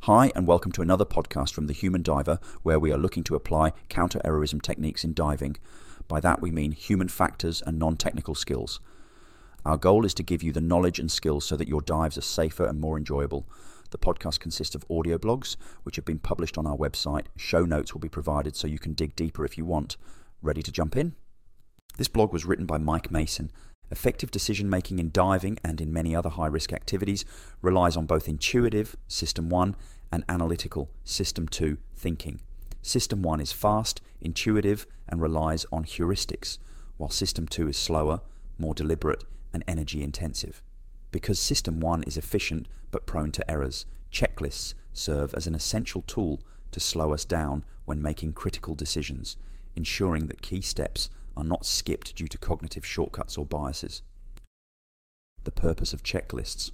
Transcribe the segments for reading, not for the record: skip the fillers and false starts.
Hi, and welcome to another podcast from The Human Diver, where we are looking to apply counter-errorism techniques in diving. By that we mean human factors and non-technical skills. Our goal is to give you the knowledge and skills so that your dives are safer and more enjoyable. The podcast consists of audio blogs, which have been published on our website. Show notes will be provided so you can dig deeper if you want. Ready to jump in? This blog was written by Mike Mason. Effective decision-making in diving and in many other high-risk activities relies on both intuitive, System 1, and analytical, System 2, thinking. System 1 is fast, intuitive, and relies on heuristics, while System 2 is slower, more deliberate, and energy-intensive. Because System 1 is efficient but prone to errors, checklists serve as an essential tool to slow us down when making critical decisions, ensuring that key steps are not skipped due to cognitive shortcuts or biases. The purpose of checklists.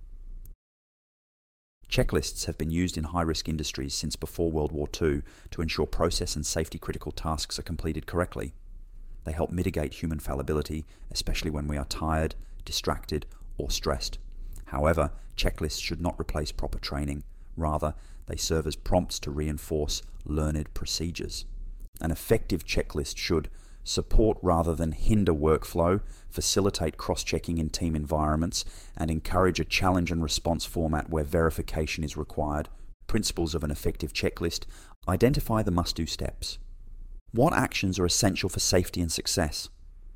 Checklists have been used in high-risk industries since before World War II to ensure process and safety-critical tasks are completed correctly. They help mitigate human fallibility, especially when we are tired, distracted, or stressed. However, checklists should not replace proper training. Rather, they serve as prompts to reinforce learned procedures. An effective checklist should support rather than hinder workflow, facilitate cross-checking in team environments, and encourage a challenge and response format where verification is required. Principles of an effective checklist: identify the must-do steps. What actions are essential for safety and success?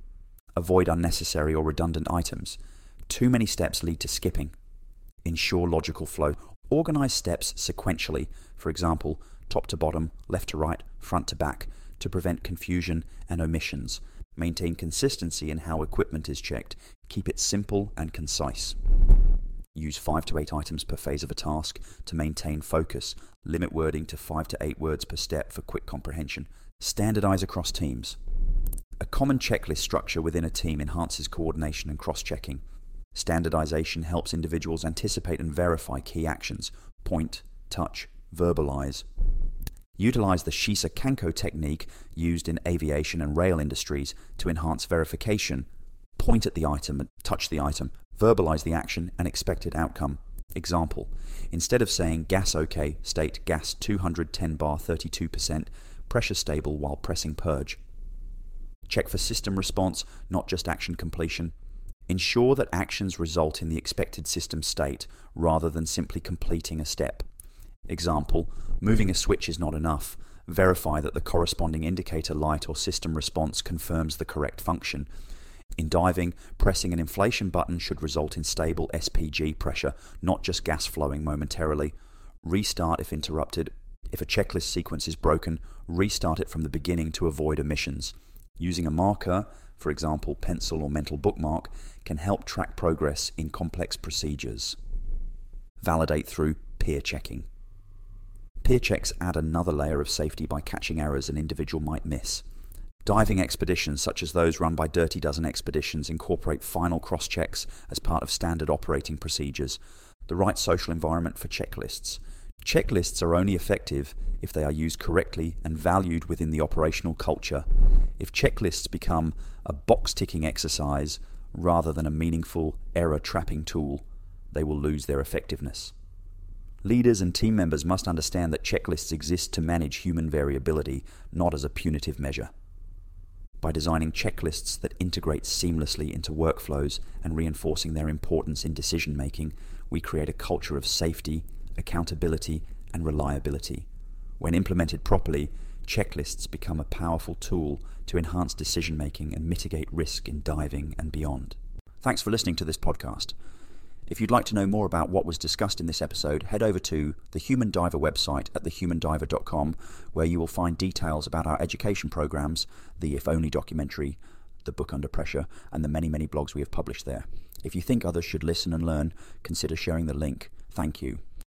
Avoid unnecessary or redundant items. Too many steps lead to skipping. Ensure logical flow. Organize steps sequentially, for example, top to bottom, left to right, front to back, to prevent confusion and omissions. Maintain consistency in how equipment is checked. Keep it simple and concise. Use 5 to 8 items per phase of a task to maintain focus. Limit wording to 5 to 8 words per step for quick comprehension. Standardize across teams. A common checklist structure within a team enhances coordination and cross-checking. Standardization helps individuals anticipate and verify key actions. Point, touch, verbalize. Utilize the Shisa-Kanko technique used in aviation and rail industries to enhance verification. Point at the item, touch the item, verbalize the action and expected outcome. Example: instead of saying gas OK, state gas 210 bar 32%, pressure stable while pressing purge. Check for system response, not just action completion. Ensure that actions result in the expected system state rather than simply completing a step. Example: moving a switch is not enough. Verify that the corresponding indicator light or system response confirms the correct function. In diving, pressing an inflation button should result in stable SPG pressure, not just gas flowing momentarily. Restart if interrupted. If a checklist sequence is broken, restart it from the beginning to avoid omissions. Using a marker, for example pencil or mental bookmark, can help track progress in complex procedures. Validate through peer checking. Peer checks add another layer of safety by catching errors an individual might miss. Diving expeditions such as those run by Dirty Dozen Expeditions incorporate final cross-checks as part of standard operating procedures. The right social environment for checklists. Checklists are only effective if they are used correctly and valued within the operational culture. If checklists become a box-ticking exercise rather than a meaningful error-trapping tool, they will lose their effectiveness. Leaders and team members must understand that checklists exist to manage human variability, not as a punitive measure. By designing checklists that integrate seamlessly into workflows and reinforcing their importance in decision-making, we create a culture of safety, accountability, and reliability. When implemented properly, checklists become a powerful tool to enhance decision-making and mitigate risk in diving and beyond. Thanks for listening to this podcast. If you'd like to know more about what was discussed in this episode, head over to the Human Diver website at thehumandiver.com, where you will find details about our education programs, the If Only documentary, the book Under Pressure, and the many blogs we have published there. If you think others should listen and learn, consider sharing the link. Thank you.